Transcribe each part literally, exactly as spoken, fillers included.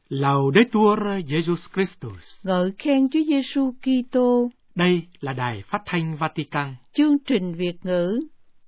Laudetur Jesus Christus. Ngợi khen Chúa Giêsu Kitô. Đây là Đài Phát thanh Vatican. Chương trình Việt ngữ.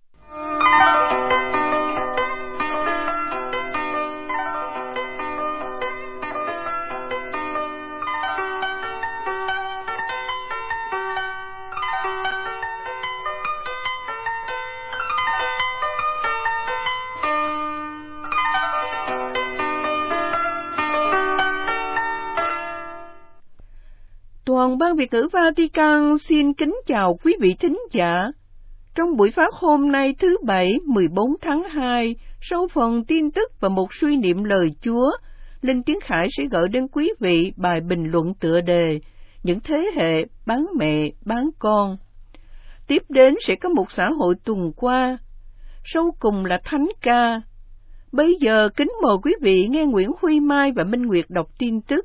Toàn ban Việt ngữ Vatican xin kính chào quý vị thính giả. Trong buổi phát hôm nay thứ Bảy mười bốn tháng hai, sau phần tin tức và một suy niệm lời Chúa, Linh Tiến Khải sẽ gửi đến quý vị bài bình luận tựa đề Những thế hệ bán mẹ bán con. Tiếp đến sẽ có một xã hội tuần qua. Sau cùng là thánh ca. Bây giờ kính mời quý vị nghe Nguyễn Huy Mai và Minh Nguyệt đọc tin tức.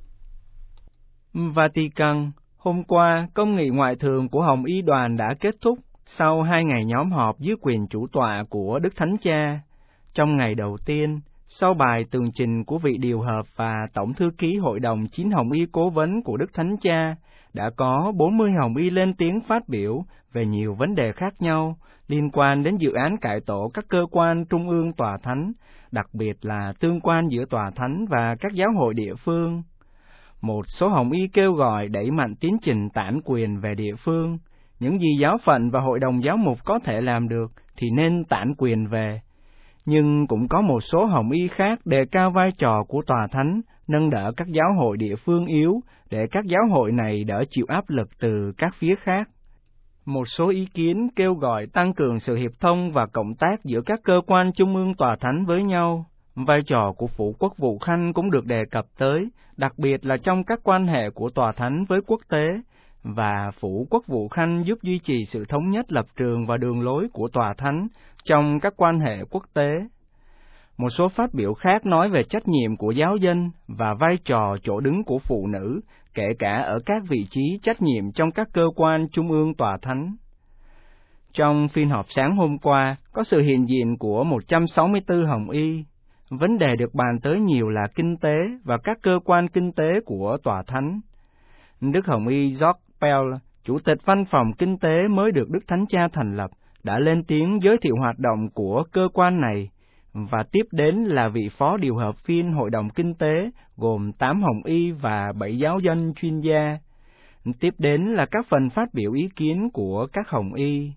Vatican, hôm qua, công nghị ngoại thường của Hồng Y đoàn đã kết thúc sau hai ngày nhóm họp dưới quyền chủ tọa của Đức Thánh Cha. Trong ngày đầu tiên, sau bài tường trình của vị điều hợp và Tổng thư ký Hội đồng chín Hồng Y cố vấn của Đức Thánh Cha, đã có bốn mươi Hồng Y lên tiếng phát biểu về nhiều vấn đề khác nhau liên quan đến dự án cải tổ các cơ quan trung ương tòa thánh, đặc biệt là tương quan giữa tòa thánh và các giáo hội địa phương. Một số Hồng Y kêu gọi đẩy mạnh tiến trình tản quyền về địa phương. Những gì giáo phận và hội đồng giáo mục có thể làm được thì nên tản quyền về. Nhưng cũng có một số Hồng Y khác đề cao vai trò của tòa thánh, nâng đỡ các giáo hội địa phương yếu để các giáo hội này đỡ chịu áp lực từ các phía khác. Một số ý kiến kêu gọi tăng cường sự hiệp thông và cộng tác giữa các cơ quan trung ương tòa thánh với nhau. Vai trò của Phủ Quốc vụ Khanh cũng được đề cập tới, đặc biệt là trong các quan hệ của tòa thánh với quốc tế, và Phủ Quốc vụ Khanh giúp duy trì sự thống nhất lập trường và đường lối của tòa thánh trong các quan hệ quốc tế. Một số phát biểu khác nói về trách nhiệm của giáo dân và vai trò chỗ đứng của phụ nữ, kể cả ở các vị trí trách nhiệm trong các cơ quan trung ương tòa thánh. Trong phiên họp sáng hôm qua, có sự hiện diện của một trăm sáu mươi tư Hồng Y. Vấn đề được bàn tới nhiều là kinh tế và các cơ quan kinh tế của tòa thánh. Đức Hồng Y George Pell, Chủ tịch Văn phòng Kinh tế mới được Đức Thánh Cha thành lập, đã lên tiếng giới thiệu hoạt động của cơ quan này, và tiếp đến là vị phó điều hợp viên Hội đồng Kinh tế gồm tám Hồng Y và bảy giáo dân chuyên gia. Tiếp đến là các phần phát biểu ý kiến của các Hồng Y.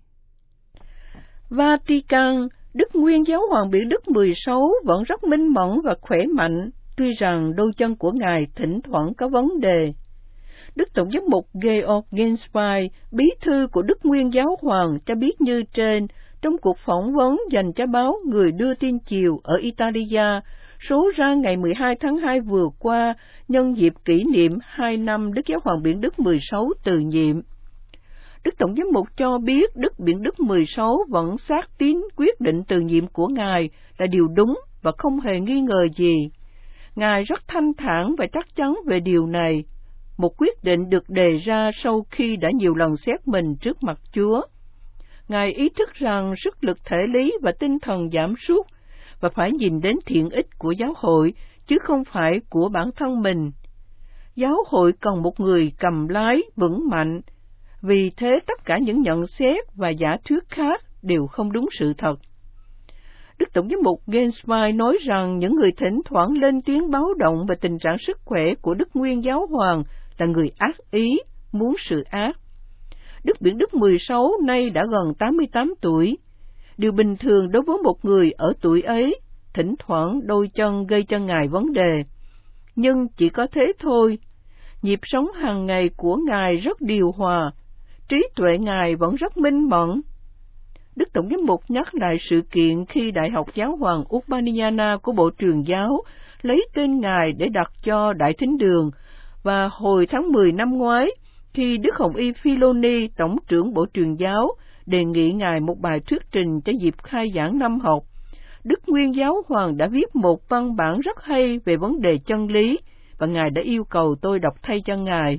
Vatican, Đức Nguyên Giáo Hoàng Biển Đức mười sáu vẫn rất minh mẫn và khỏe mạnh, tuy rằng đôi chân của Ngài thỉnh thoảng có vấn đề. Đức Tổng giám mục Georg Genswein, bí thư của Đức Nguyên Giáo Hoàng, cho biết như trên trong cuộc phỏng vấn dành cho báo Người Đưa Tin Chiều ở Italia, số ra ngày mười hai tháng hai vừa qua, nhân dịp kỷ niệm hai năm Đức Giáo Hoàng Biển Đức mười sáu từ nhiệm. Đức Tổng giám mục cho biết Đức Biển Đức mười sáu vẫn xác tín quyết định từ nhiệm của Ngài là điều đúng và không hề nghi ngờ gì. Ngài rất thanh thản và chắc chắn về điều này, một quyết định được đề ra sau khi đã nhiều lần xét mình trước mặt Chúa. Ngài ý thức rằng sức lực thể lý và tinh thần giảm sút và phải nhìn đến thiện ích của giáo hội, chứ không phải của bản thân mình. Giáo hội cần một người cầm lái vững mạnh, vì thế tất cả những nhận xét và giả thuyết khác đều không đúng sự thật. Đức Tổng giám mục Genswein nói rằng những người thỉnh thoảng lên tiếng báo động về tình trạng sức khỏe của Đức Nguyên Giáo Hoàng là người ác ý, muốn sự ác. Đức Biển Đức mười sáu nay đã gần tám mươi tám tuổi. Điều bình thường đối với một người ở tuổi ấy, thỉnh thoảng đôi chân gây cho Ngài vấn đề. Nhưng chỉ có thế thôi. Nhịp sống hàng ngày của Ngài rất điều hòa, trí tuệ Ngài vẫn rất minh mẫn. Đức Tổng giám mục nhắc lại sự kiện khi Đại học Giáo hoàng Urbaniana của Bộ Truyền giáo lấy tên Ngài để đặt cho Đại Thính Đường, và hồi tháng mười năm ngoái, khi Đức Hồng Y Philoni, Tổng trưởng Bộ Truyền giáo, đề nghị Ngài một bài thuyết trình cho dịp khai giảng năm học, Đức Nguyên Giáo Hoàng đã viết một văn bản rất hay về vấn đề chân lý, và Ngài đã yêu cầu tôi đọc thay cho Ngài.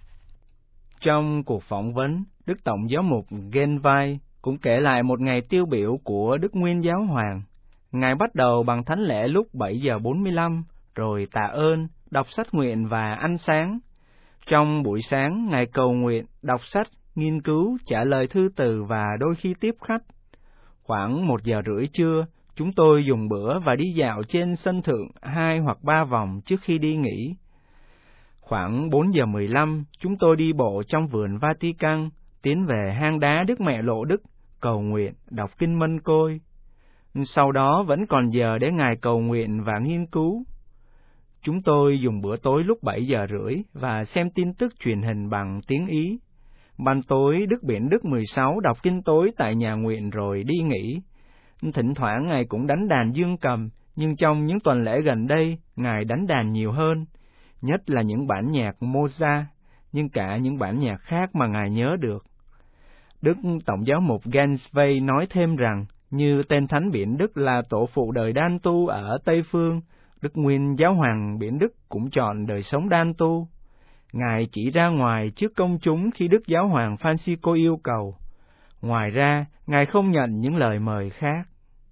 Trong cuộc phỏng vấn, Đức Tổng giáo mục Genswein cũng kể lại một ngày tiêu biểu của Đức Nguyên Giáo Hoàng. Ngài bắt đầu bằng thánh lễ lúc bảy giờ bốn mươi lăm, rồi tạ ơn, đọc sách nguyện và ăn sáng. Trong buổi sáng, Ngài cầu nguyện, đọc sách, nghiên cứu, trả lời thư từ và đôi khi tiếp khách. Khoảng một giờ rưỡi trưa, chúng tôi dùng bữa và đi dạo trên sân thượng hai hoặc ba vòng trước khi đi nghỉ. Khoảng bốn giờ mười lăm, chúng tôi đi bộ trong vườn Vatican, tiến về hang đá Đức Mẹ Lộ Đức, cầu nguyện, đọc kinh Mân Côi. Sau đó vẫn còn giờ để Ngài cầu nguyện và nghiên cứu. Chúng tôi dùng bữa tối lúc bảy giờ rưỡi và xem tin tức truyền hình bằng tiếng Ý. Ban tối, Đức Biển Đức mười sáu đọc kinh tối tại nhà nguyện rồi đi nghỉ. Thỉnh thoảng Ngài cũng đánh đàn dương cầm, nhưng trong những tuần lễ gần đây, Ngài đánh đàn nhiều hơn, nhất là những bản nhạc Mozart, nhưng cả những bản nhạc khác mà Ngài nhớ được. Đức Tổng giáo mục Gansvey nói thêm rằng, như tên Thánh Biển Đức là tổ phụ đời đan tu ở Tây Phương, Đức Nguyên Giáo hoàng Biển Đức cũng chọn đời sống đan tu. Ngài chỉ ra ngoài trước công chúng khi Đức Giáo hoàng Francisco yêu cầu. Ngoài ra, Ngài không nhận những lời mời khác.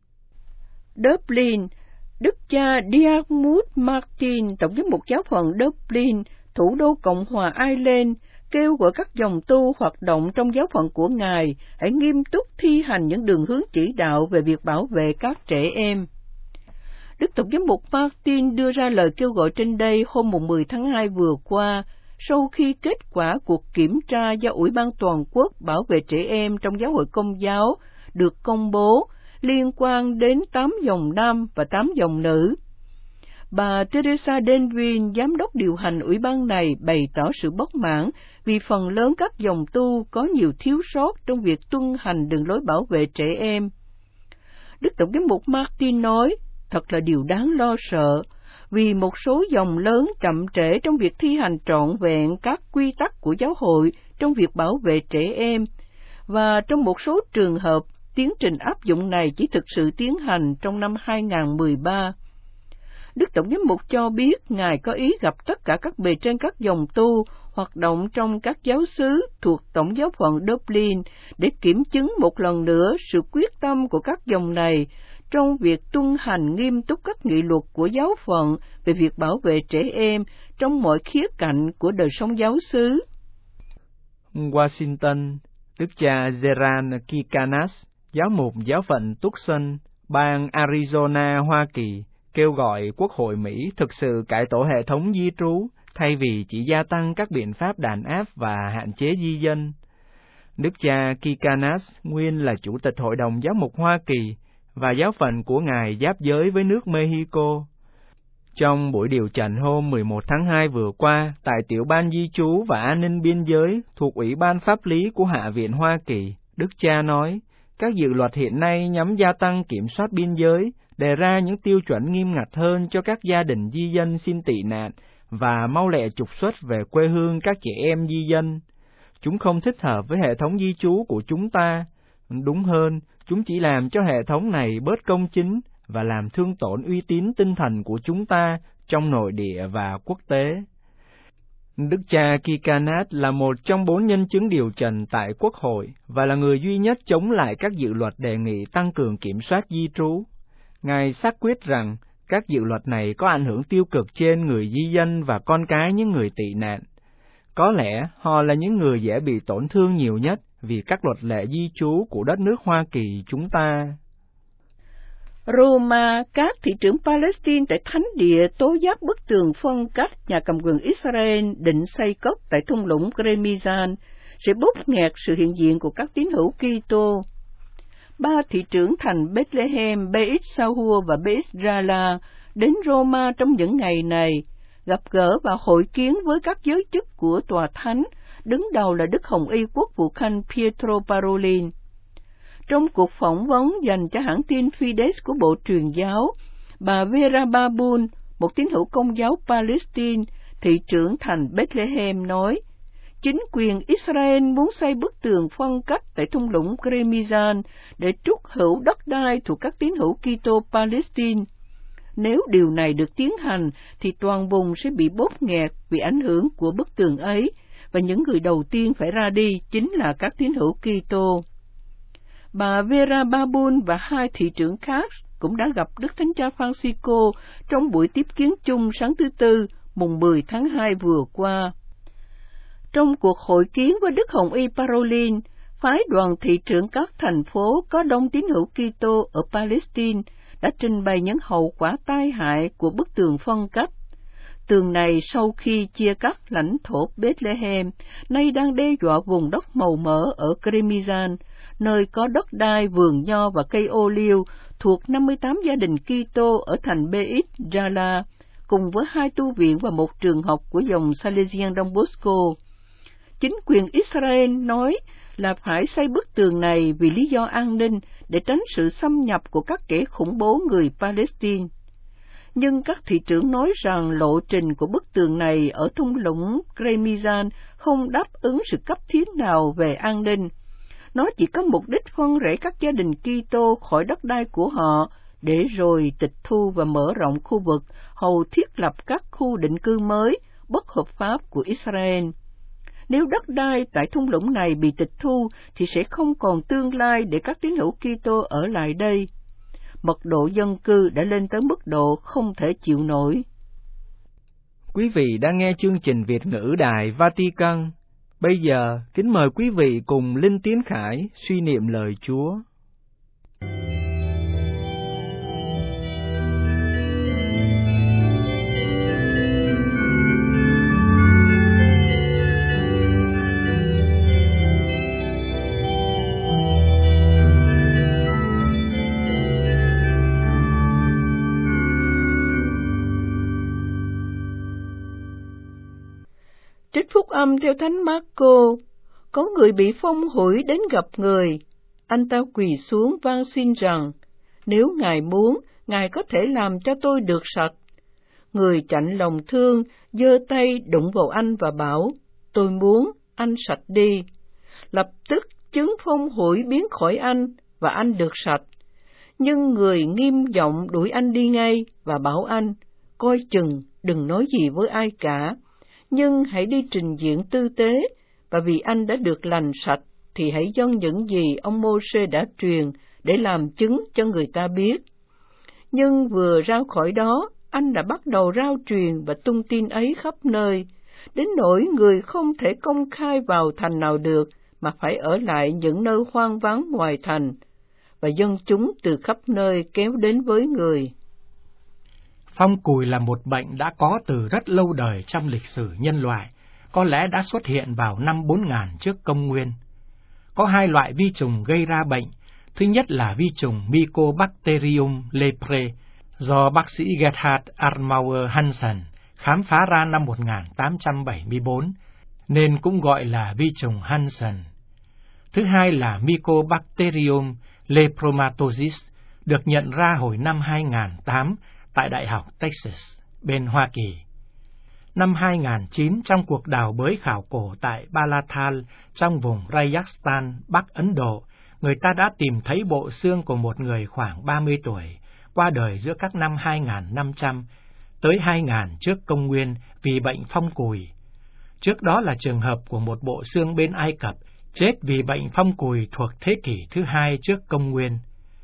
Dublin, Đức cha Diarmuid Martin, Tổng giám mục giáo phận Dublin, thủ đô Cộng hòa Ireland, kêu gọi các dòng tu hoạt động trong giáo phận của Ngài hãy nghiêm túc thi hành những đường hướng chỉ đạo về việc bảo vệ các trẻ em. Đức Tổng giám mục Martin đưa ra lời kêu gọi trên đây hôm mười tháng hai vừa qua, sau khi kết quả cuộc kiểm tra do Ủy ban Toàn quốc bảo vệ trẻ em trong giáo hội Công giáo được công bố liên quan đến tám dòng nam và tám dòng nữ. Bà Teresa Denvin, giám đốc điều hành ủy ban này, bày tỏ sự bất mãn vì phần lớn các dòng tu có nhiều thiếu sót trong việc tuân hành đường lối bảo vệ trẻ em. Đức Tổng giám mục Martin nói, thật là điều đáng lo sợ, vì một số dòng lớn chậm trễ trong việc thi hành trọn vẹn các quy tắc của giáo hội trong việc bảo vệ trẻ em, và trong một số trường hợp, tiến trình áp dụng này chỉ thực sự tiến hành trong năm hai nghìn không trăm mười ba. Đức Tổng giám mục cho biết Ngài có ý gặp tất cả các bề trên các dòng tu hoạt động trong các giáo xứ thuộc Tổng giáo phận Dublin để kiểm chứng một lần nữa sự quyết tâm của các dòng này trong việc tuân hành nghiêm túc các nghị luật của giáo phận về việc bảo vệ trẻ em trong mọi khía cạnh của đời sống giáo xứ. Washington, Đức cha Gerard Kikanas, giáo mục giáo phận Tucson, bang Arizona, Hoa Kỳ, kêu gọi Quốc hội Mỹ thực sự cải tổ hệ thống di trú thay vì chỉ gia tăng các biện pháp đàn áp và hạn chế di dân. Đức cha Kikanas nguyên là Chủ tịch Hội đồng Giáo mục Hoa Kỳ và giáo phận của Ngài giáp giới với nước Mexico. Trong buổi điều trần hôm mười một tháng hai vừa qua tại Tiểu ban Di trú và An ninh Biên giới thuộc Ủy ban Pháp lý của Hạ viện Hoa Kỳ, Đức cha nói, các dự luật hiện nay nhằm gia tăng kiểm soát biên giới, đề ra những tiêu chuẩn nghiêm ngặt hơn cho các gia đình di dân xin tị nạn và mau lẹ trục xuất về quê hương các trẻ em di dân. Chúng không thích hợp với hệ thống di trú của chúng ta. Đúng hơn, chúng chỉ làm cho hệ thống này bớt công chính và làm thương tổn uy tín tinh thần của chúng ta trong nội địa và quốc tế. Đức cha Kikanas là một trong bốn nhân chứng điều trần tại Quốc hội và là người duy nhất chống lại các dự luật đề nghị tăng cường kiểm soát di trú. Ngài xác quyết rằng các dự luật này có ảnh hưởng tiêu cực trên người di dân và con cái những người tị nạn. Có lẽ họ là những người dễ bị tổn thương nhiều nhất vì các luật lệ di trú của đất nước Hoa Kỳ chúng ta. Roma, các thị trưởng Palestine tại thánh địa tố giác bức tường phân cách nhà cầm quyền Israel định xây cất tại thung lũng Gremizan sẽ bóp nghẹt sự hiện diện của các tín hữu Kitô. Ba thị trưởng thành Bethlehem, Beit Sahua và Beit Rala đến Roma trong những ngày này, gặp gỡ và hội kiến với các giới chức của tòa thánh, đứng đầu là Đức Hồng Y Quốc vụ Khanh Pietro Parolin. Trong cuộc phỏng vấn dành cho hãng tin Fides của Bộ Truyền giáo, bà Vera Babun, một tín hữu Công giáo Palestine, thị trưởng thành Bethlehem nói, chính quyền Israel muốn xây bức tường phân cách tại thung lũng Gremizan để trút hữu đất đai thuộc các tín hữu Kitô Palestine. Nếu điều này được tiến hành, thì toàn vùng sẽ bị bóp nghẹt vì ảnh hưởng của bức tường ấy, và những người đầu tiên phải ra đi chính là các tín hữu Kitô. Bà Vera Babun và hai thị trưởng khác cũng đã gặp Đức Thánh Cha Francisco trong buổi tiếp kiến chung sáng thứ Tư, mùng mười tháng hai vừa qua. Trong cuộc hội kiến với Đức Hồng Y Parolin, phái đoàn thị trưởng các thành phố có đông tín hữu Kitô ở Palestine đã trình bày những hậu quả tai hại của bức tường phân cách. Tường này sau khi chia cắt lãnh thổ Bethlehem, nay đang đe dọa vùng đất màu mỡ ở Kremizan, nơi có đất đai, vườn nho và cây ô liu thuộc năm mươi tám gia đình Kitô ở thành Beit Jala, cùng với hai tu viện và một trường học của dòng Salesian Don Bosco. Chính quyền Israel nói là phải xây bức tường này vì lý do an ninh để tránh sự xâm nhập của các kẻ khủng bố người Palestine. Nhưng các thị trưởng nói rằng lộ trình của bức tường này ở thung lũng Kremizan không đáp ứng sự cấp thiết nào về an ninh. Nó chỉ có mục đích phân rẽ các gia đình Kitô khỏi đất đai của họ, để rồi tịch thu và mở rộng khu vực hầu thiết lập các khu định cư mới bất hợp pháp của Israel. Nếu đất đai tại thung lũng này bị tịch thu thì sẽ không còn tương lai để các tín hữu Kitô ở lại đây. Mật độ dân cư đã lên tới mức độ không thể chịu nổi. Quý vị đang nghe chương trình Việt ngữ Đài Vatican. Bây giờ, kính mời quý vị cùng Linh Tiến Khải suy niệm lời Chúa. Trích phúc âm theo Thánh Marco, có người bị phong hủi đến gặp người. Anh ta quỳ xuống van xin rằng, nếu Ngài muốn, Ngài có thể làm cho tôi được sạch. Người chạnh lòng thương, giơ tay đụng vào anh và bảo, tôi muốn, anh sạch đi. Lập tức chứng phong hủi biến khỏi anh, và anh được sạch. Nhưng người nghiêm giọng đuổi anh đi ngay, và bảo anh, coi chừng, đừng nói gì với ai cả. Nhưng hãy đi trình diện tư tế, và vì anh đã được lành sạch, thì hãy dâng những gì ông Mô-sê đã truyền để làm chứng cho người ta biết. Nhưng vừa ra khỏi đó, anh đã bắt đầu rao truyền và tung tin ấy khắp nơi, đến nỗi người không thể công khai vào thành nào được, mà phải ở lại những nơi hoang vắng ngoài thành, và dân chúng từ khắp nơi kéo đến với người. Phong cùi là một bệnh đã có từ rất lâu đời trong lịch sử nhân loại, có lẽ đã xuất hiện vào năm bốn nghìn trước công nguyên. Có hai loại vi trùng gây ra bệnh, thứ nhất là vi trùng Mycobacterium leprae, do bác sĩ Gerhard Armauer Hansen khám phá ra năm một nghìn tám trăm bảy mươi tư, nên cũng gọi là vi trùng Hansen. Thứ hai là Mycobacterium lepromatosis, được nhận ra hồi năm hai nghìn không trăm tám tại Đại học Texas, bên Hoa Kỳ. Năm hai nghìn không trăm chín, trong cuộc đào bới khảo cổ tại Balathal, trong vùng Rajasthan, Bắc Ấn Độ, người ta đã tìm thấy bộ xương của một người khoảng ba mươi tuổi, qua đời giữa các năm hai nghìn năm trăm tới hai nghìn trước công nguyên vì bệnh phong cùi. Trước đó là trường hợp của một bộ xương bên Ai Cập, chết vì bệnh phong cùi thuộc thế kỷ thứ hai trước công nguyên.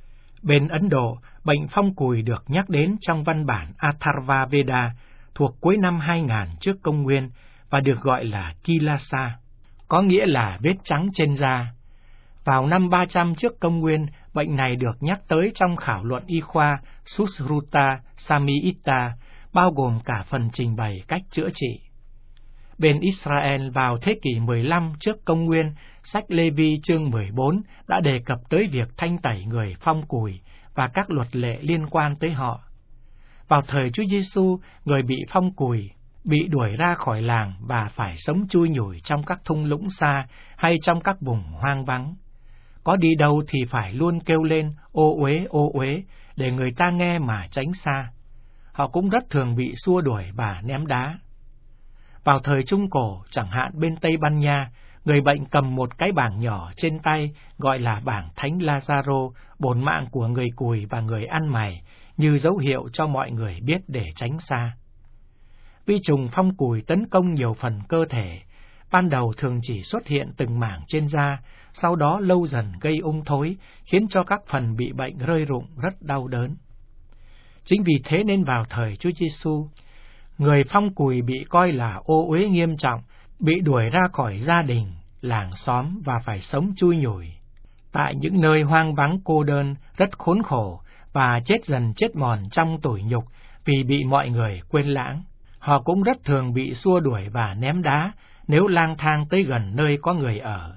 Bên Ấn Độ, bệnh phong cùi được nhắc đến trong văn bản Atharva Veda thuộc cuối năm hai nghìn trước công nguyên và được gọi là Kilasa, có nghĩa là vết trắng trên da. Vào năm ba trăm trước công nguyên, bệnh này được nhắc tới trong khảo luận y khoa Sushruta Samhita, bao gồm cả phần trình bày cách chữa trị. Bên Israel vào thế kỷ mười lăm trước công nguyên, sách Lê-vi chương mười bốn đã đề cập tới việc thanh tẩy người phong cùi và các luật lệ liên quan tới họ. Vào thời Chúa Giêsu, người bị phong cùi bị đuổi ra khỏi làng và phải sống chui nhủi trong các thung lũng xa hay trong các vùng hoang vắng. Có đi đâu thì phải luôn kêu lên ô uế ô uế để người ta nghe mà tránh xa. Họ cũng rất thường bị xua đuổi và ném đá. Vào thời Trung Cổ, chẳng hạn bên Tây Ban Nha, người bệnh cầm một cái bảng nhỏ trên tay gọi là bảng Thánh Lazaro, bổn mạng của người cùi và người ăn mày, như dấu hiệu cho mọi người biết để tránh xa. Vi trùng phong cùi tấn công nhiều phần cơ thể, ban đầu thường chỉ xuất hiện từng mảng trên da, sau đó lâu dần gây ung thối, khiến cho các phần bị bệnh rơi rụng rất đau đớn. Chính vì thế nên vào thời Chúa Giêsu, Người phong cùi bị coi là ô uế nghiêm trọng, bị đuổi ra khỏi gia đình, làng xóm và phải sống chui nhủi tại những nơi hoang vắng cô đơn, rất khốn khổ và chết dần chết mòn trong tủi nhục vì bị mọi người quên lãng. Họ cũng rất thường bị xua đuổi và ném đá nếu lang thang tới gần nơi có người ở.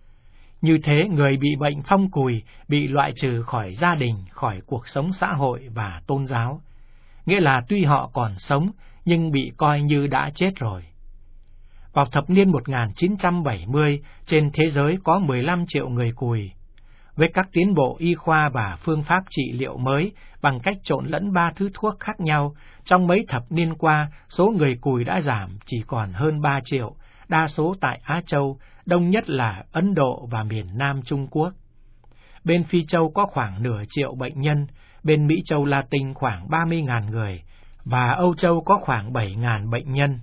Như thế, người bị bệnh phong cùi bị loại trừ khỏi gia đình, khỏi cuộc sống xã hội và tôn giáo, nghĩa là tuy họ còn sống nhưng bị coi như đã chết rồi. Vào thập niên một nghìn chín trăm bảy mươi, trên thế giới có mười lăm triệu người cùi. Với các tiến bộ y khoa và phương pháp trị liệu mới bằng cách trộn lẫn ba thứ thuốc khác nhau, trong mấy thập niên qua, số người cùi đã giảm chỉ còn hơn ba triệu, đa số tại Á Châu, đông nhất là Ấn Độ và miền Nam Trung Quốc. Bên Phi Châu có khoảng nửa triệu bệnh nhân, bên Mỹ Châu Latin khoảng ba mươi nghìn người, và Âu Châu có khoảng bảy nghìn bệnh nhân.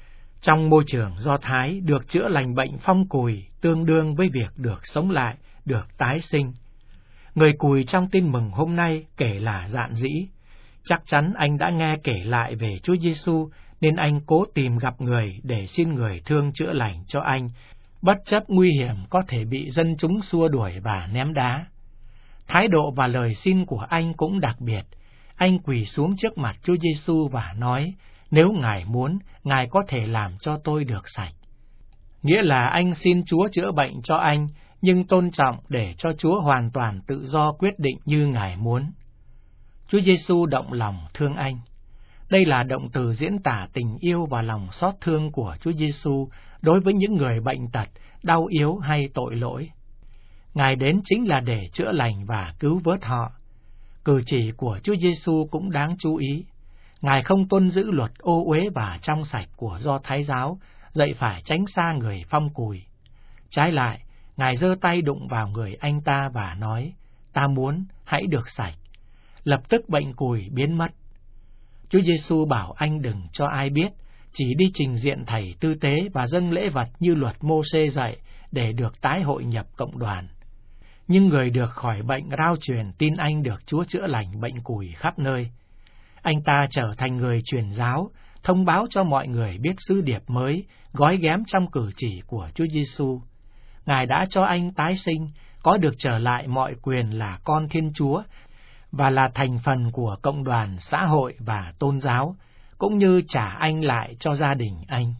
Trong môi trường Do Thái, được chữa lành bệnh phong cùi tương đương với việc được sống lại, được tái sinh. Người cùi trong tin mừng hôm nay kể là dạn dĩ. Chắc chắn anh đã nghe kể lại về Chúa Giêsu nên anh cố tìm gặp người để xin người thương chữa lành cho anh, bất chấp nguy hiểm có thể bị dân chúng xua đuổi và ném đá. Thái độ và lời xin của anh cũng đặc biệt. Anh quỳ xuống trước mặt Chúa Giêsu và nói, nếu Ngài muốn, Ngài có thể làm cho tôi được sạch. Nghĩa là anh xin Chúa chữa bệnh cho anh, nhưng tôn trọng để cho Chúa hoàn toàn tự do quyết định như Ngài muốn. Chúa Giêsu động lòng thương anh. Đây là động từ diễn tả tình yêu và lòng xót thương của Chúa Giêsu đối với những người bệnh tật, đau yếu hay tội lỗi. Ngài đến chính là để chữa lành và cứu vớt họ. Cử chỉ của Chúa Giêsu cũng đáng chú ý. Ngài không tuân giữ luật ô uế và trong sạch của Do Thái giáo, dạy phải tránh xa người phong cùi. Trái lại, Ngài giơ tay đụng vào người anh ta và nói, ta muốn, hãy được sạch. Lập tức bệnh cùi biến mất. Chúa Giêsu bảo anh đừng cho ai biết, chỉ đi trình diện thầy tư tế và dâng lễ vật như luật Mô-sê dạy để được tái hội nhập cộng đoàn. Nhưng người được khỏi bệnh rao truyền tin anh được Chúa chữa lành bệnh cùi khắp nơi. Anh ta trở thành người truyền giáo, thông báo cho mọi người biết sứ điệp mới, gói ghém trong cử chỉ của Chúa Giêsu. Ngài đã cho anh tái sinh, có được trở lại mọi quyền là con Thiên Chúa, và là thành phần của cộng đoàn xã hội và tôn giáo, cũng như trả anh lại cho gia đình anh.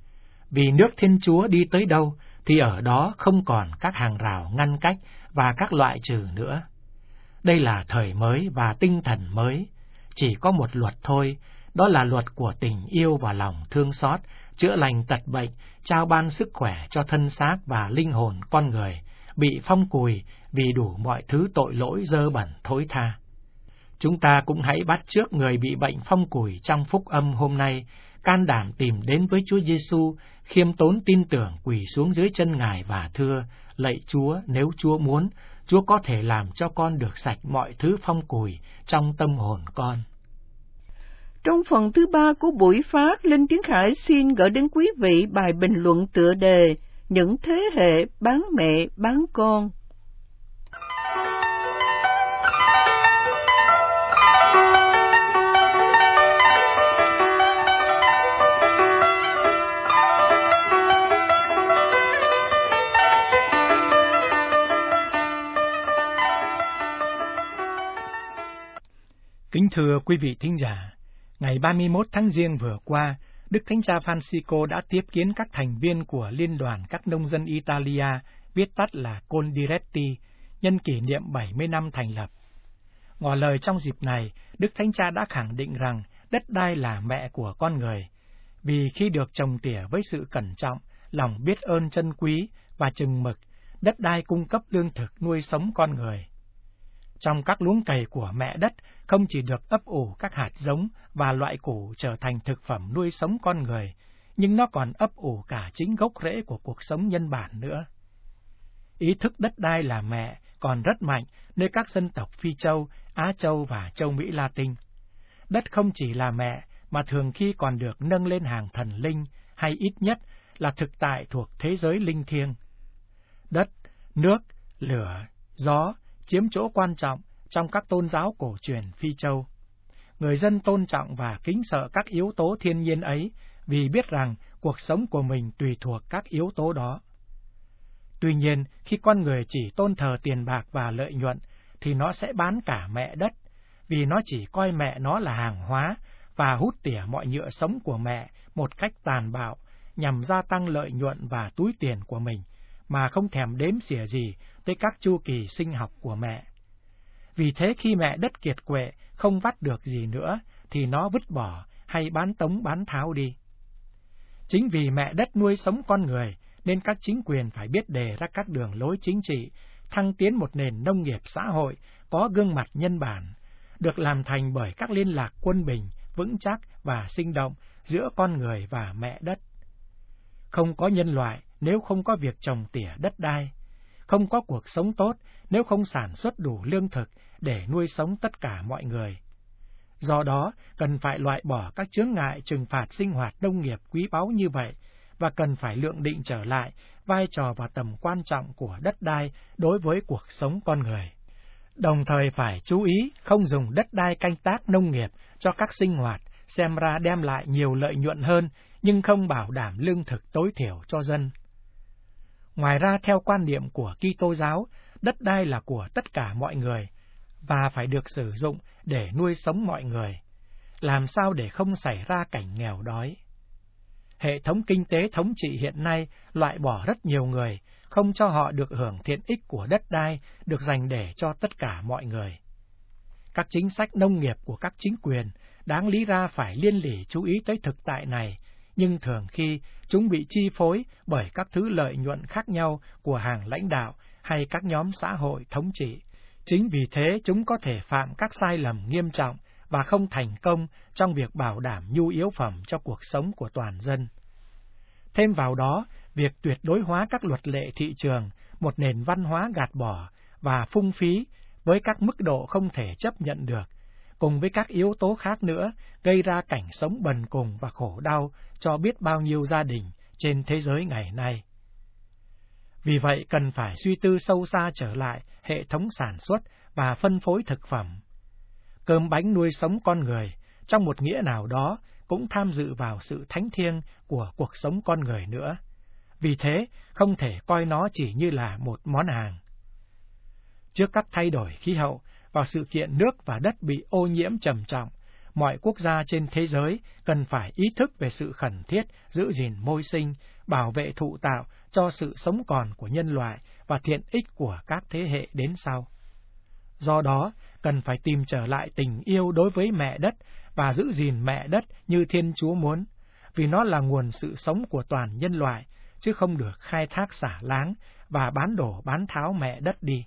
Vì nước Thiên Chúa đi tới đâu, thì ở đó không còn các hàng rào ngăn cách và các loại trừ nữa. Đây là thời mới và tinh thần mới, chỉ có một luật thôi, đó là luật của tình yêu và lòng thương xót, chữa lành tật bệnh, trao ban sức khỏe cho thân xác và linh hồn con người, bị phong cùi vì đủ mọi thứ tội lỗi dơ bẩn thối tha. Chúng ta cũng hãy bắt chước người bị bệnh phong cùi trong phúc âm hôm nay, can đảm tìm đến với Chúa Giêsu, khiêm tốn tin tưởng quỳ xuống dưới chân Ngài và thưa, lạy Chúa, nếu Chúa muốn, Chúa có thể làm cho con được sạch mọi thứ phong cùi trong tâm hồn con. Trong phần thứ ba của buổi phát, Linh Tiến Khải xin gửi đến quý vị bài bình luận tựa đề Những thế hệ bán mẹ bán con. Kính thưa quý vị thính giả, ngày ba mươi mốt tháng Giêng vừa qua, Đức Thánh Cha Francisco đã tiếp kiến các thành viên của Liên đoàn các nông dân Italia, viết tắt là Coldiretti, nhân kỷ niệm bảy mươi năm thành lập. Ngỏ lời trong dịp này, Đức Thánh Cha đã khẳng định rằng đất đai là mẹ của con người, vì khi được trồng tỉa với sự cẩn trọng, lòng biết ơn trân quý và chừng mực, đất đai cung cấp lương thực nuôi sống con người. Trong các luống cày của mẹ đất không chỉ được ấp ủ các hạt giống và loại củ trở thành thực phẩm nuôi sống con người, nhưng nó còn ấp ủ cả chính gốc rễ của cuộc sống nhân bản nữa. Ý thức đất đai là mẹ còn rất mạnh nơi các dân tộc Phi Châu, Á Châu và Châu Mỹ Latin. Đất không chỉ là mẹ mà thường khi còn được nâng lên hàng thần linh hay ít nhất là thực tại thuộc thế giới linh thiêng. Đất, nước, lửa, gió chiếm chỗ quan trọng trong các tôn giáo cổ truyền Phi Châu. người dân tôn trọng và kính sợ các yếu tố thiên nhiên ấy vì biết rằng cuộc sống của mình tùy thuộc các yếu tố đó. Tuy nhiên, khi con người chỉ tôn thờ tiền bạc và lợi nhuận, thì nó sẽ bán cả mẹ đất, vì nó chỉ coi mẹ nó là hàng hóa và hút tỉa mọi nhựa sống của mẹ một cách tàn bạo nhằm gia tăng lợi nhuận và túi tiền của mình, mà không thèm đếm xỉa gì tới các chu kỳ sinh học của mẹ. Vì thế khi mẹ đất kiệt quệ, không vắt được gì nữa, thì nó vứt bỏ hay bán tống bán tháo đi. Chính vì mẹ đất nuôi sống con người, nên các chính quyền phải biết đề ra các đường lối chính trị, thăng tiến một nền nông nghiệp xã hội có gương mặt nhân bản, được làm thành bởi các liên lạc quân bình, vững chắc và sinh động giữa con người và mẹ đất. Không có nhân loại nếu không có việc trồng tỉa đất đai, không có cuộc sống tốt nếu không sản xuất đủ lương thực để nuôi sống tất cả mọi người. Do đó, cần phải loại bỏ các chướng ngại trừng phạt sinh hoạt nông nghiệp quý báu như vậy, và cần phải lượng định trở lại vai trò và tầm quan trọng của đất đai đối với cuộc sống con người. Đồng thời phải chú ý không dùng đất đai canh tác nông nghiệp cho các sinh hoạt xem ra đem lại nhiều lợi nhuận hơn, nhưng không bảo đảm lương thực tối thiểu cho dân. Ngoài ra, theo quan niệm của Kitô giáo, đất đai là của tất cả mọi người và phải được sử dụng để nuôi sống mọi người, làm sao để không xảy ra cảnh nghèo đói. Hệ thống kinh tế thống trị hiện nay loại bỏ rất nhiều người, không cho họ được hưởng thiện ích của đất đai được dành để cho tất cả mọi người. Các chính sách nông nghiệp của các chính quyền đáng lý ra phải liên lỉ chú ý tới thực tại này, nhưng thường khi chúng bị chi phối bởi các thứ lợi nhuận khác nhau của hàng lãnh đạo hay các nhóm xã hội thống trị. Chính vì thế chúng có thể phạm các sai lầm nghiêm trọng và không thành công trong việc bảo đảm nhu yếu phẩm cho cuộc sống của toàn dân. Thêm vào đó, việc tuyệt đối hóa các luật lệ thị trường, một nền văn hóa gạt bỏ và phung phí với các mức độ không thể chấp nhận được, cùng với các yếu tố khác nữa, gây ra cảnh sống bần cùng và khổ đau cho biết bao nhiêu gia đình trên thế giới ngày nay. Vì vậy, cần phải suy tư sâu xa trở lại hệ thống sản xuất và phân phối thực phẩm. Cơm bánh nuôi sống con người, trong một nghĩa nào đó, cũng tham dự vào sự thánh thiêng của cuộc sống con người nữa. Vì thế, không thể coi nó chỉ như là một món hàng. Trước các thay đổi khí hậu và sự kiện nước và đất bị ô nhiễm trầm trọng, mọi quốc gia trên thế giới cần phải ý thức về sự khẩn thiết giữ gìn môi sinh, bảo vệ thụ tạo cho sự sống còn của nhân loại và thiện ích của các thế hệ đến sau. Do đó, cần phải tìm trở lại tình yêu đối với mẹ đất và giữ gìn mẹ đất như Thiên Chúa muốn, vì nó là nguồn sự sống của toàn nhân loại, chứ không được khai thác xả láng và bán đổ bán tháo mẹ đất đi.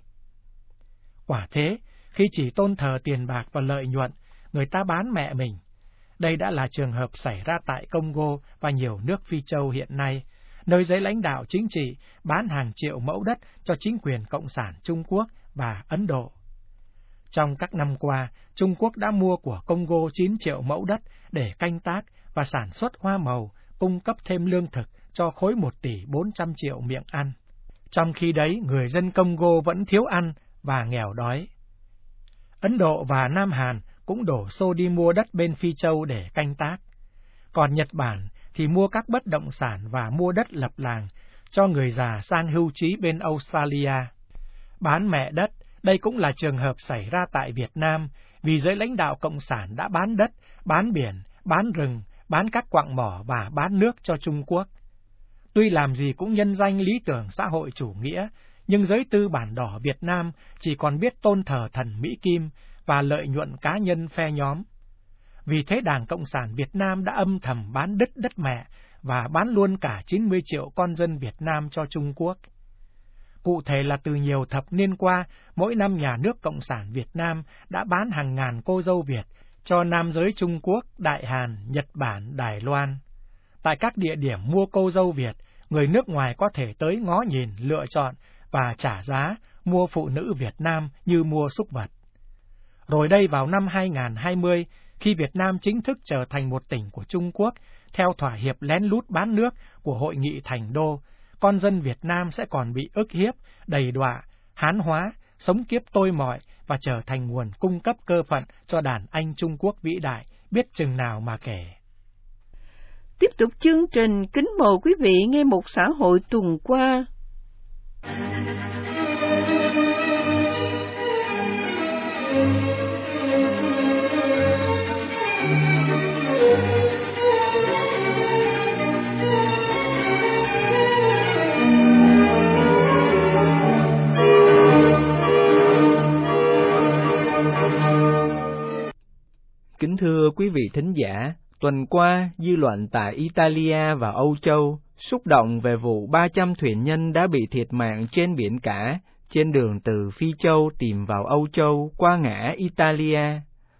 Quả thế, khi chỉ tôn thờ tiền bạc và lợi nhuận, người ta bán mẹ mình. Đây đã là trường hợp xảy ra tại Congo và nhiều nước Phi Châu hiện nay, nơi giới lãnh đạo chính trị bán hàng triệu mẫu đất cho chính quyền Cộng sản Trung Quốc và Ấn Độ. Trong các năm qua, Trung Quốc đã mua của Congo chín triệu mẫu đất để canh tác và sản xuất hoa màu, cung cấp thêm lương thực cho khối một tỷ bốn trăm triệu miệng ăn. Trong khi đấy, người dân Congo vẫn thiếu ăn và nghèo đói. Ấn Độ và Nam Hàn cũng đổ xô đi mua đất bên Phi Châu để canh tác. Còn Nhật Bản thì mua các bất động sản và mua đất lập làng cho người già sang hưu trí bên Australia. Bán mẹ đất, đây cũng là trường hợp xảy ra tại Việt Nam, vì giới lãnh đạo Cộng sản đã bán đất, bán biển, bán rừng, bán các quặng mỏ và bán nước cho Trung Quốc. Tuy làm gì cũng nhân danh lý tưởng xã hội chủ nghĩa, nhưng giới tư bản đỏ Việt Nam chỉ còn biết tôn thờ thần Mỹ Kim và lợi nhuận cá nhân phe nhóm. Vì thế Đảng Cộng sản Việt Nam đã âm thầm bán đứt đất mẹ và bán luôn cả chín mươi triệu con dân Việt Nam cho Trung Quốc. Cụ thể là từ nhiều thập niên qua, mỗi năm nhà nước Cộng sản Việt Nam đã bán hàng ngàn cô dâu Việt cho nam giới Trung Quốc, Đại Hàn, Nhật Bản, Đài Loan. Tại các địa điểm mua cô dâu Việt, người nước ngoài có thể tới ngó nhìn, lựa chọn và trả giá mua phụ nữ Việt Nam như mua súc vật. Rồi đây vào năm hai nghìn không trăm hai mươi, khi Việt Nam chính thức trở thành một tỉnh của Trung Quốc, theo thỏa hiệp lén lút bán nước của Hội nghị Thành Đô, con dân Việt Nam sẽ còn bị ức hiếp, đầy đọa, hán hóa sống kiếp tôi mọi và trở thành nguồn cung cấp cơ phận cho đàn anh Trung Quốc vĩ đại, biết chừng nào mà kể. Tiếp tục chương trình, kính mời quý vị nghe một xã hội tuần qua. Kính thưa quý vị thính giả, tuần qua, dư luận tại Italia và Âu Châu xúc động về vụ ba trăm thuyền nhân đã bị thiệt mạng trên biển cả, trên đường từ Phi Châu tìm vào Âu Châu qua ngã Italia.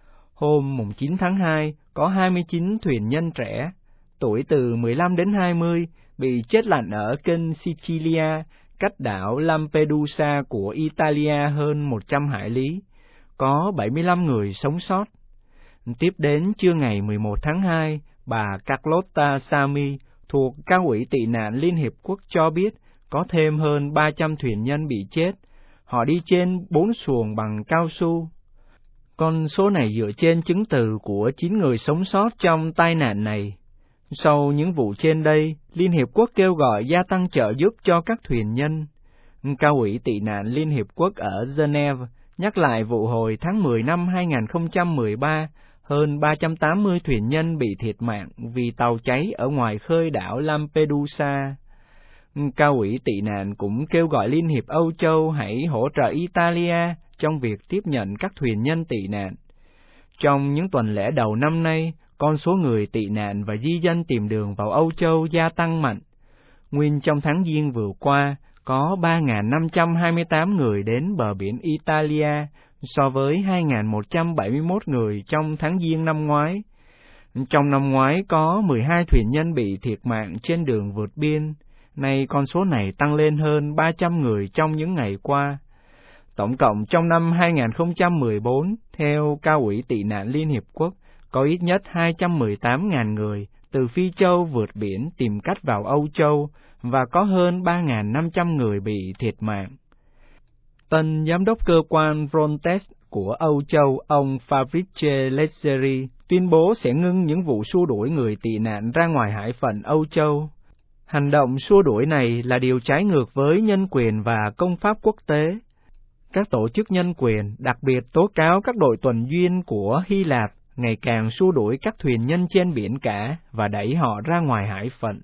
Hôm chín tháng hai, có hai mươi chín thuyền nhân trẻ, tuổi từ mười lăm đến hai mươi, bị chết lặn ở kênh Sicilia, cách đảo Lampedusa của Italia hơn một trăm hải lý. Có bảy mươi lăm người sống sót. Tiếp đến trưa ngày mười một tháng hai, bà Carlotta Sami thuộc Cao ủy tị nạn Liên Hiệp Quốc cho biết có thêm hơn ba trăm thuyền nhân bị chết. Họ đi trên bốn xuồng bằng cao su. Con số này dựa trên chứng từ của chín người sống sót trong tai nạn này. Sau những vụ trên đây, Liên Hiệp Quốc kêu gọi gia tăng trợ giúp cho các thuyền nhân. Cao ủy tị nạn Liên Hiệp Quốc ở Geneva nhắc lại vụ hồi tháng mười năm hai nghìn không trăm mười ba, hơn ba trăm tám mươi thuyền nhân bị thiệt mạng vì tàu cháy ở ngoài khơi đảo Lampedusa. Cao ủy tị nạn cũng kêu gọi Liên hiệp Âu Châu hãy hỗ trợ Italia trong việc tiếp nhận các thuyền nhân tị nạn. Trong những tuần lễ đầu năm nay, con số người tị nạn và di dân tìm đường vào Âu Châu gia tăng mạnh. Nguyên trong tháng Giêng vừa qua, có ba nghìn năm trăm hai mươi tám người đến bờ biển Italia, so với hai nghìn một trăm bảy mươi mốt người trong tháng Giêng năm ngoái. Trong năm ngoái có mười hai thuyền nhân bị thiệt mạng trên đường vượt biên, nay con số này tăng lên hơn ba trăm người trong những ngày qua. Tổng cộng trong năm hai nghìn không trăm mười bốn, theo Cao ủy tị nạn Liên Hiệp Quốc, có ít nhất hai trăm mười tám nghìn người từ Phi Châu vượt biển tìm cách vào Âu Châu, và có hơn ba nghìn năm trăm người bị thiệt mạng. Tân giám đốc cơ quan Frontex của Âu Châu, ông Fabrice Leggeri, tuyên bố sẽ ngưng những vụ xua đuổi người tị nạn ra ngoài hải phận Âu Châu. Hành động xua đuổi này là điều trái ngược với nhân quyền và công pháp quốc tế. Các tổ chức nhân quyền đặc biệt tố cáo các đội tuần duyên của Hy Lạp ngày càng xua đuổi các thuyền nhân trên biển cả và đẩy họ ra ngoài hải phận.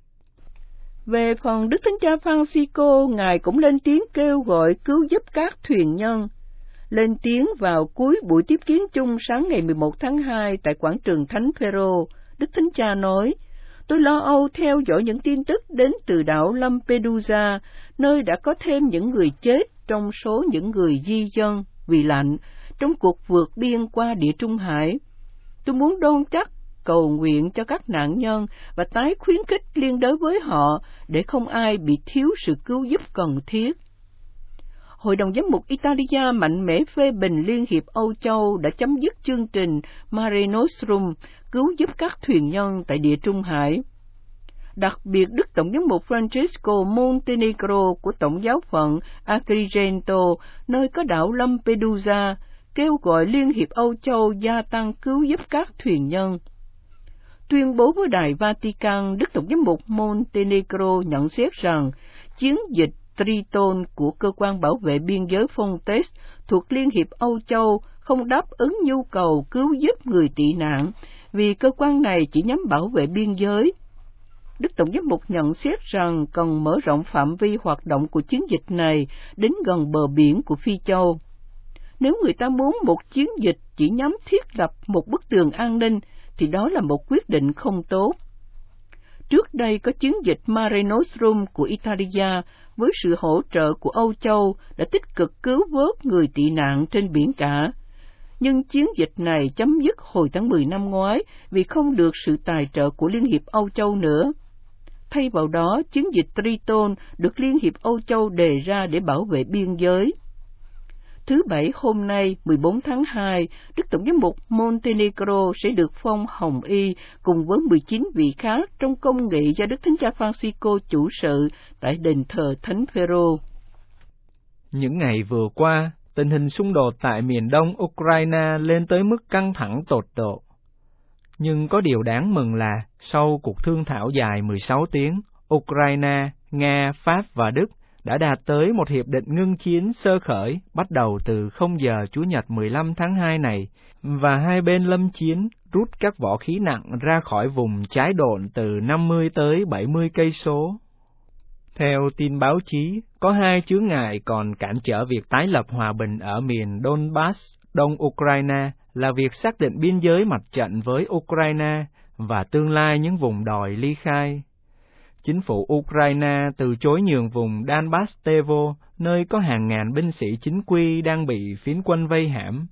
Về phần Đức Thánh Cha Francisco, Ngài cũng lên tiếng kêu gọi cứu giúp các thuyền nhân. Lên tiếng vào cuối buổi tiếp kiến chung sáng ngày mười một tháng hai tại quảng trường Thánh Phêrô, Đức Thánh Cha nói, tôi lo âu theo dõi những tin tức đến từ đảo Lampedusa, nơi đã có thêm những người chết trong số những người di dân vì lạnh trong cuộc vượt biên qua Địa Trung Hải. Tôi muốn đôn chắc cầu nguyện cho các nạn nhân và tái khuyến khích liên đới với họ để không ai bị thiếu sự cứu giúp cần thiết. Hội đồng giám mục Italia mạnh mẽ phê bình Liên hiệp Âu Châu đã chấm dứt chương trình Mare Nostrum cứu giúp các thuyền nhân tại Địa Trung Hải. Đặc biệt, Đức Tổng giám mục Francesco Montenegro của Tổng giáo phận Agrigento, nơi có đảo Lampedusa, kêu gọi Liên hiệp Âu Châu gia tăng cứu giúp các thuyền nhân. Tuyên bố với Đài Vatican, Đức Tổng giám mục Montenegro nhận xét rằng chiến dịch Triton của Cơ quan Bảo vệ Biên giới Frontex thuộc Liên hiệp Âu Châu không đáp ứng nhu cầu cứu giúp người tị nạn, vì cơ quan này chỉ nhắm bảo vệ biên giới. Đức Tổng giám mục nhận xét rằng cần mở rộng phạm vi hoạt động của chiến dịch này đến gần bờ biển của Phi Châu. Nếu người ta muốn một chiến dịch chỉ nhắm thiết lập một bức tường an ninh, thì đó là một quyết định không tốt. Trước đây có chiến dịch Mare Nostrum của Italia với sự hỗ trợ của Âu Châu đã tích cực cứu vớt người tị nạn trên biển cả. Nhưng chiến dịch này chấm dứt hồi tháng mười năm ngoái vì không được sự tài trợ của Liên hiệp Âu Châu nữa. Thay vào đó, chiến dịch Triton được Liên hiệp Âu Châu đề ra để bảo vệ biên giới. Thứ Bảy hôm nay, mười bốn tháng hai, Đức Tổng giám mục Montenegro sẽ được phong hồng y cùng với mười chín vị khác trong công nghị do Đức Thánh Cha Francisco chủ sự tại đền thờ Thánh Phêrô. Những ngày vừa qua, tình hình xung đột tại miền đông Ukraine lên tới mức căng thẳng tột độ. Nhưng có điều đáng mừng là, sau cuộc thương thảo dài mười sáu tiếng, Ukraine, Nga, Pháp và Đức đã đạt tới một hiệp định ngưng chiến sơ khởi bắt đầu từ không giờ Chủ nhật mười lăm tháng hai này, và hai bên lâm chiến rút các võ khí nặng ra khỏi vùng trái đồn từ năm mươi tới bảy mươi cây số. Theo tin báo chí, có hai chướng ngại còn cản trở việc tái lập hòa bình ở miền Donbass, đông Ukraine, là việc xác định biên giới mặt trận với Ukraine và tương lai những vùng đòi ly khai. Chính phủ Ukraine từ chối nhường vùng Donbass-Tevo, nơi có hàng ngàn binh sĩ chính quy đang bị phiến quân vây hãm.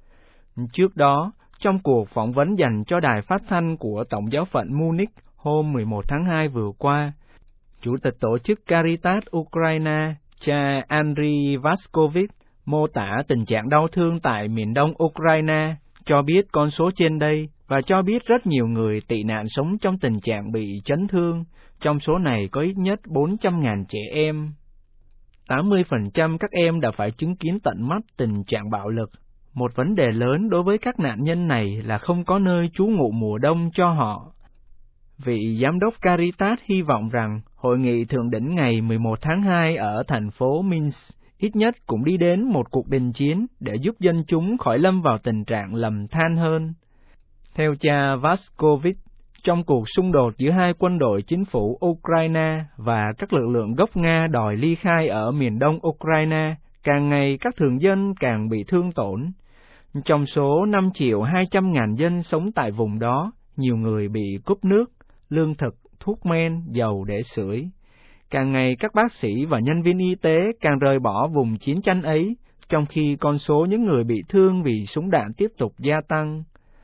Trước đó, trong cuộc phỏng vấn dành cho đài phát thanh của Tổng giáo phận Munich hôm mười một tháng hai vừa qua, Chủ tịch tổ chức Caritas Ukraine, cha Andriy Vaskovich, mô tả tình trạng đau thương tại miền đông Ukraine, cho biết con số trên đây và cho biết rất nhiều người tị nạn sống trong tình trạng bị chấn thương, trong số này có ít nhất bốn trăm nghìn trẻ em. tám mươi phần trăm các em đã phải chứng kiến tận mắt tình trạng bạo lực. Một vấn đề lớn đối với các nạn nhân này là không có nơi trú ngụ mùa đông cho họ. Vị Giám đốc Caritas hy vọng rằng hội nghị thượng đỉnh ngày mười một tháng hai ở thành phố Minsk ít nhất cũng đi đến một cuộc đình chiến để giúp dân chúng khỏi lâm vào tình trạng lầm than hơn. Theo cha Vaskovich, trong cuộc xung đột giữa hai quân đội chính phủ Ukraine và các lực lượng gốc Nga đòi ly khai ở miền đông Ukraine, càng ngày các thường dân càng bị thương tổn. Trong số năm triệu hai trăm ngàn dân sống tại vùng đó, nhiều người bị cúp nước, lương thực, thuốc men, dầu để sưởi. Càng ngày các bác sĩ và nhân viên y tế càng rời bỏ vùng chiến tranh ấy, trong khi con số những người bị thương vì súng đạn tiếp tục gia tăng.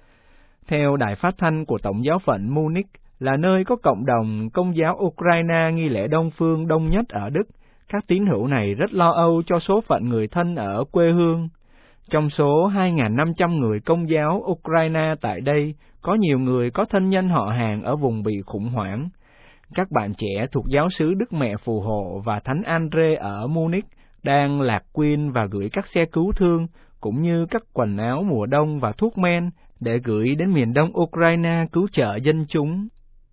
Theo đài phát thanh của Tổng giáo phận Munich, là nơi có cộng đồng Công giáo Ukraine nghi lễ Đông phương đông nhất ở Đức, các tín hữu này rất lo âu cho số phận người thân ở quê hương. Trong số hai nghìn năm trăm người Công giáo Ukraine tại đây, có nhiều người có thân nhân họ hàng ở vùng bị khủng hoảng. Các bạn trẻ thuộc giáo xứ Đức Mẹ Phù Hộ và Thánh Andre ở Munich đang lạc quyên và gửi các xe cứu thương, cũng như các quần áo mùa đông và thuốc men để gửi đến miền đông Ukraine cứu trợ dân chúng.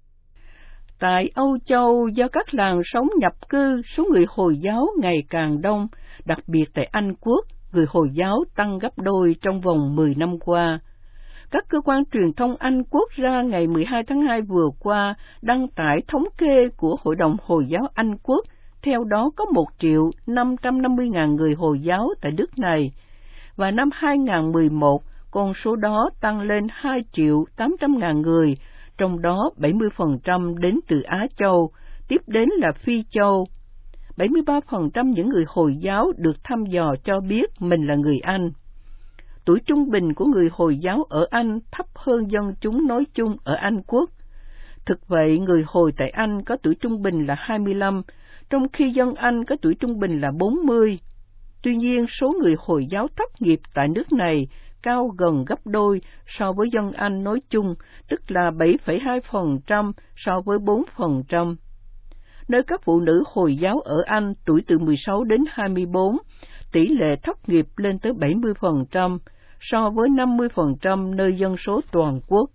Tại Âu Châu, do các làng sống nhập cư, số người Hồi giáo ngày càng đông, đặc biệt tại Anh Quốc, người Hồi giáo tăng gấp đôi trong vòng mười năm qua. Các cơ quan truyền thông Anh Quốc ra ngày mười hai tháng hai vừa qua đăng tải thống kê của Hội đồng Hồi giáo Anh Quốc, theo đó có một triệu năm trăm năm mươi ngàn người Hồi giáo tại nước này, và năm hai nghìn không trăm mười một, con số đó tăng lên hai triệu tám trăm ngàn người, trong đó bảy mươi phần trăm đến từ Á Châu, tiếp đến là Phi Châu. bảy mươi ba phần trăm những người Hồi giáo được thăm dò cho biết mình là người Anh. Tuổi trung bình của người Hồi giáo ở Anh thấp hơn dân chúng nói chung ở Anh Quốc. Thực vậy, người Hồi tại Anh có tuổi trung bình là hai mươi lăm, trong khi dân Anh có tuổi trung bình là bốn mươi. Tuy nhiên, số người Hồi giáo thất nghiệp tại nước này cao gần gấp đôi so với dân Anh nói chung, tức là bảy phẩy hai phần trăm so với bốn phần trăm. Nơi các phụ nữ Hồi giáo ở Anh tuổi từ mười sáu đến hai mươi bốn, tỷ lệ thất nghiệp lên tới bảy mươi phần trăm, so với năm mươi phần trăm nơi dân số toàn quốc.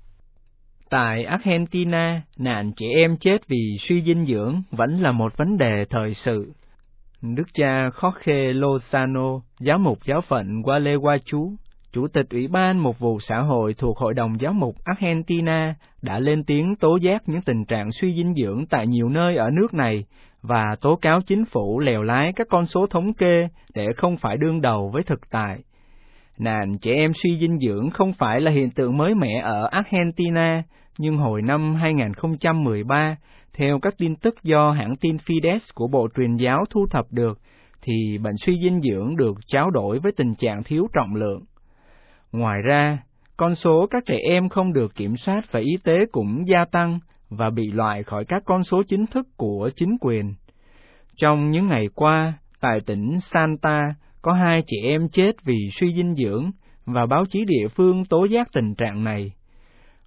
Tại Argentina, nạn trẻ em chết vì suy dinh dưỡng vẫn là một vấn đề thời sự. Đức cha Jorge Lozano, giám mục giáo phận Gualeguaychú, Chủ tịch Ủy ban Mục vụ Xã hội thuộc Hội đồng Giáo mục Argentina, đã lên tiếng tố giác những tình trạng suy dinh dưỡng tại nhiều nơi ở nước này và tố cáo chính phủ lèo lái các con số thống kê để không phải đương đầu với thực tại. Nạn trẻ em suy dinh dưỡng không phải là hiện tượng mới mẻ ở Argentina, nhưng hồi năm hai nghìn không trăm mười ba, theo các tin tức do hãng tin Fides của Bộ Truyền giáo thu thập được, thì bệnh suy dinh dưỡng được tráo đổi với tình trạng thiếu trọng lượng. Ngoài ra, con số các trẻ em không được kiểm soát và y tế cũng gia tăng và bị loại khỏi các con số chính thức của chính quyền. Trong những ngày qua, tại tỉnh Santa, có hai trẻ em chết vì suy dinh dưỡng và báo chí địa phương tố giác tình trạng này.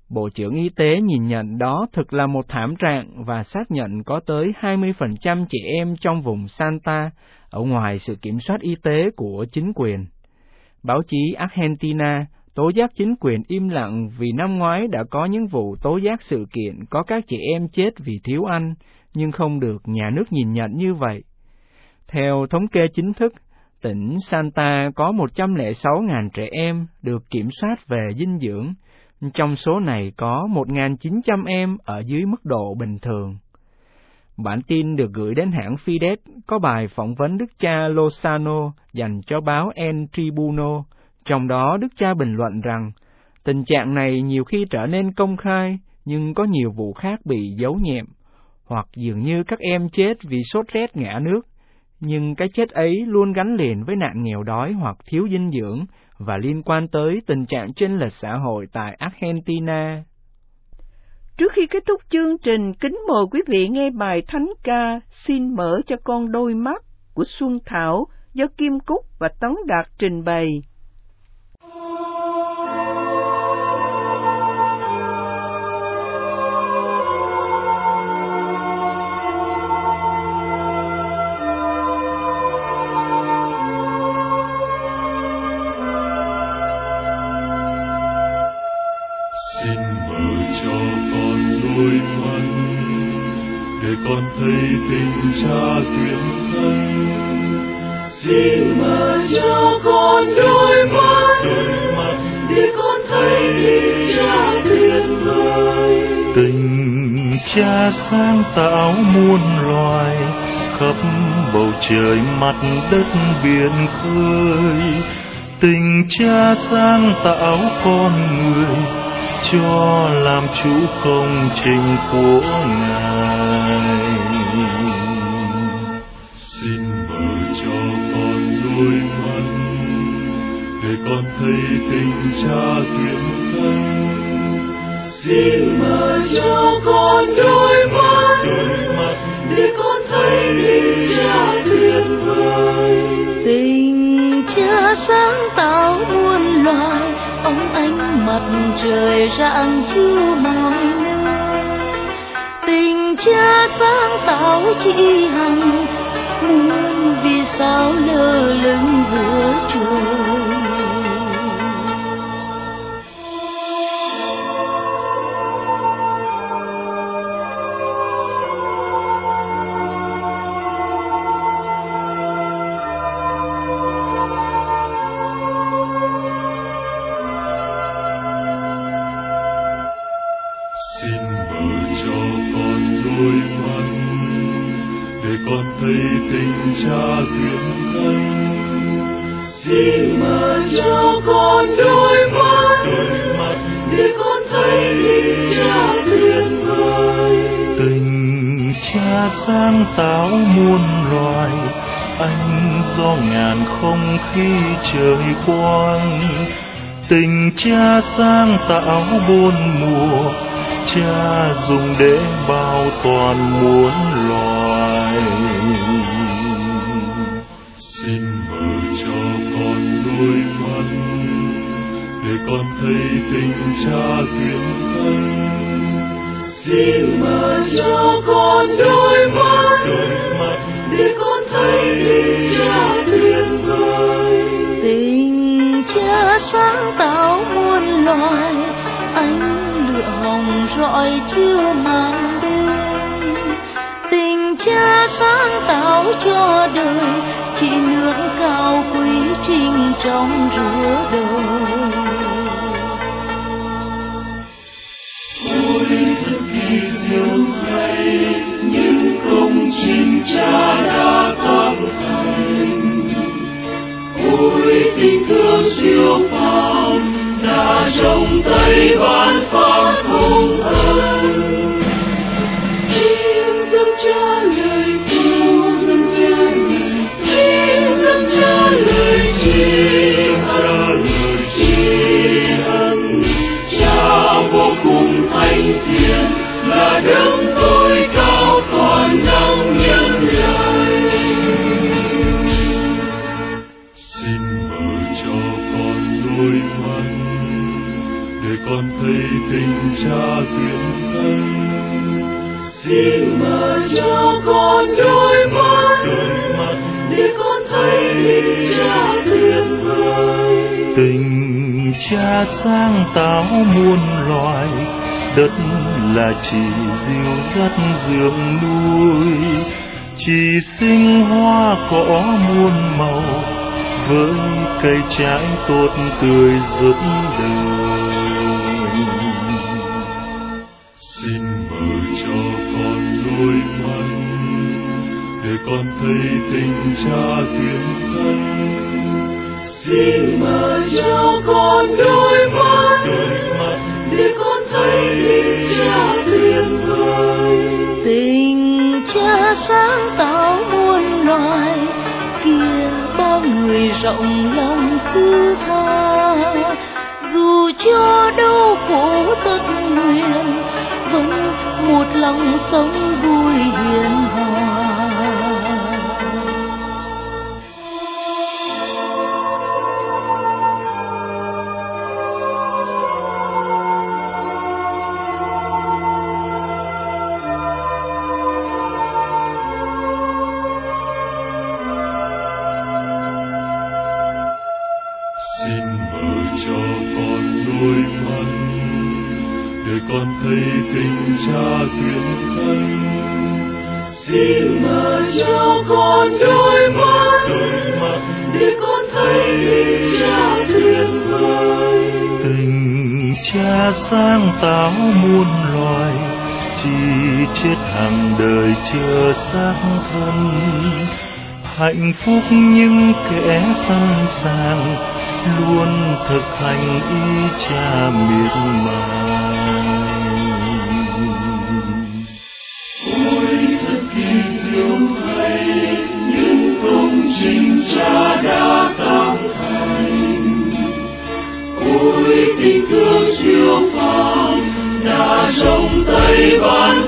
Bộ trưởng Y tế nhìn nhận đó thực là một thảm trạng và xác nhận có tới hai mươi phần trăm trẻ em trong vùng Santa ở ngoài sự kiểm soát y tế của chính quyền. Báo chí Argentina tố giác chính quyền im lặng vì năm ngoái đã có những vụ tố giác sự kiện có các trẻ em chết vì thiếu ăn, nhưng không được nhà nước nhìn nhận như vậy. Theo thống kê chính thức, tỉnh Santa có một trăm lẻ sáu nghìn trẻ em được kiểm soát về dinh dưỡng, trong số này có một nghìn chín trăm em ở dưới mức độ bình thường. Bản tin được gửi đến hãng Fides có bài phỏng vấn đức cha Lozano dành cho báo El Tribuno, trong đó đức cha bình luận rằng tình trạng này nhiều khi trở nên công khai, nhưng có nhiều vụ khác bị giấu nhẹm, hoặc dường như các em chết vì sốt rét ngã nước, nhưng cái chết ấy luôn gắn liền với nạn nghèo đói hoặc thiếu dinh dưỡng và liên quan tới tình trạng chênh lệch xã hội tại Argentina. Trước khi kết thúc chương trình, kính mời quý vị nghe bài thánh ca Xin mở cho con đôi mắt của Xuân Thảo do Kim Cúc và Tấn Đạt trình bày. Xin mở cho con đôi mắt để con thấy tình cha tuyệt thánh. Xin mở cho con đôi mắt để con thấy tình cha tuyệt vời. Tình cha sáng tạo muôn loài, khắp bầu trời mặt đất biển khơi. Tình cha sáng tạo con người, cho làm chủ công trình của Ngài. Xin mở cho con đôi mắt để con thấy tình cha tuyệt thánh. Xin mở cho con đôi mắt để con thấy tình cha tuyệt vời. Tình cha sáng tạo muôn loài, ông ánh mặt trời rạng chiếu mọi nơi. Tình cha sáng tạo chỉ hằng muôn vì sao lơ lửng giữa trời. Xin mở cho con đôi mắt để con thấy tình cha tuyệt thánh. Xin mở cho con đôi mắt để con thấy tình cha tuyệt vời. Tình cha sáng tạo muôn loài, ánh gió ngàn không khí trời quang. Tình cha sáng tạo bốn mùa, cha dùng để bao toàn muôn loài. Xin mở cho con đôi mắt để con thấy tình cha tuyệt thánh. Xin mở cho con đôi mắt để con thấy tình cha tuyệt vời. Tình cha sáng tạo muôn loài, ánh lửa hồng rọi chiếu màn đêm. Tình cha sáng tạo cho đời, chỉ nước cao quý trinh trong rửa đời. Ôi thật kỳ diệu thay, những công trình cha đã tác thành. Ôi tình thương siêu phàm đã trong tay ban phát hồng ân. Xin dâng cha lời cứu, dâng cha lời xin dâng cha lời tri ân, tri ân. Cha vô cùng thánh thiện, là đấng tối cao toàn năng nhân loại. Xin mở cho con đôi mắt để con thấy tình Xin mở cho con đôi mắt để con thấy tình Cha tuyệt vời. Tình Cha sáng tạo muôn loài, đất là chỉ dìu dắt dưỡng nuôi, chỉ sinh hoa cỏ muôn màu, với cây trái tốt tươi giúp đời. Xin mở cho con đôi mắt để con thấy tình Cha tuyệt vời. Xin mở cho con đôi mắt để con thấy tình Cha tuyệt vời. Tình Cha sáng tạo muôn loài, kia bao người rộng lòng thứ tha. Dù cho đau khổ tất nguyện, vẫn một lòng sống vui hiền hòa. Xin mở cho con đôi mắt để con thấy tình Cha tuyệt vời. Xin mở cho con đôi mắt để con thấy tình Cha tuyệt vời. Tình Cha sáng tạo muôn loài, chỉ chết hàng đời chưa xác thân. Hạnh phúc những kẻ sẵn sàng luôn thực hành ý Cha miệt mài. Ôi thật kỳ diệu thay, những công trình Cha đã tạo thành. Ôi tình thương siêu phàm đã trong tay ban